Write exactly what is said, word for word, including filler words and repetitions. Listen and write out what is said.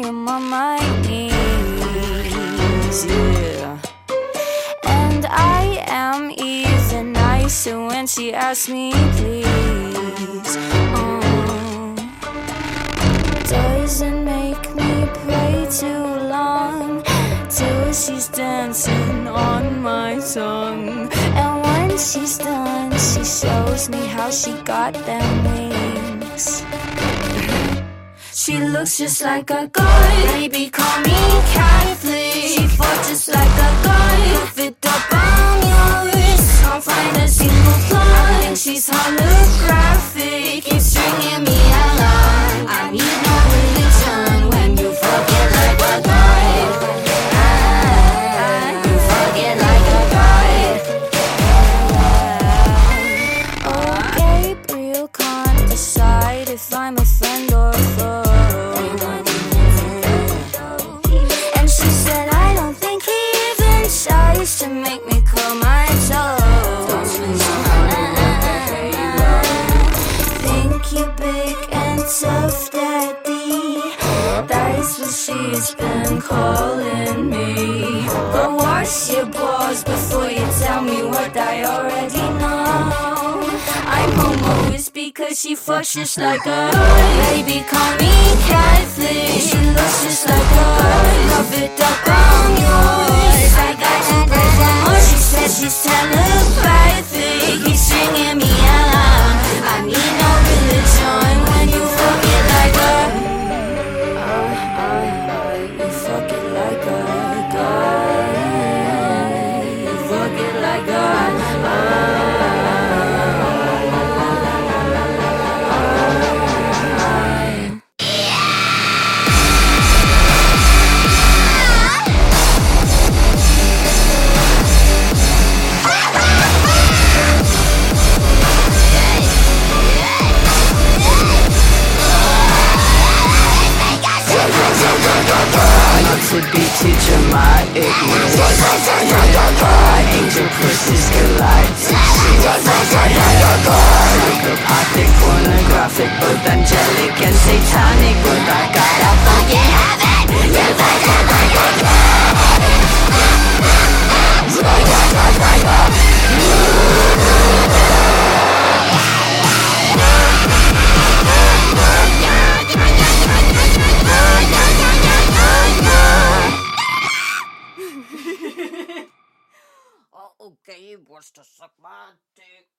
am on my knees, yeah. And I am even nicer when she asks me please. Oh, doesn't make me pray too long till she's dancing on my tongue. And when she's done, she shows me how she got them wings. She looks just like a god. Baby, call me Catholic. She fought just like a god. Fit up on yours. Can't find a single flaw. I think she's holographic. Keeps stringing me along. I need no religion when you forget like a god. Ah, you forget like a god. Oh, Gabriel can't decide if I'm a friend or a foe. And she said I don't think he even tries to make me call my toes. Think you're big and tough, daddy. That's what she's been calling me. Go wash your balls before you tell me what I already know. I'm homo is because she fucks just like a baby, call me Catholic. She looks just like a love it up on yours. I got you breaking. She says she's telepathic. He's stringing me along. I need no religion when you fuck it like a uh, uh, uh, you fuck it like a god. You fuck it like a uh, to be teaching my ignorance. My angel pushes galactic shit. Psychopathic, pornographic, both angelic and satanic. But I gotta fucking have it. You fucking like Okay, wants to suck my dick.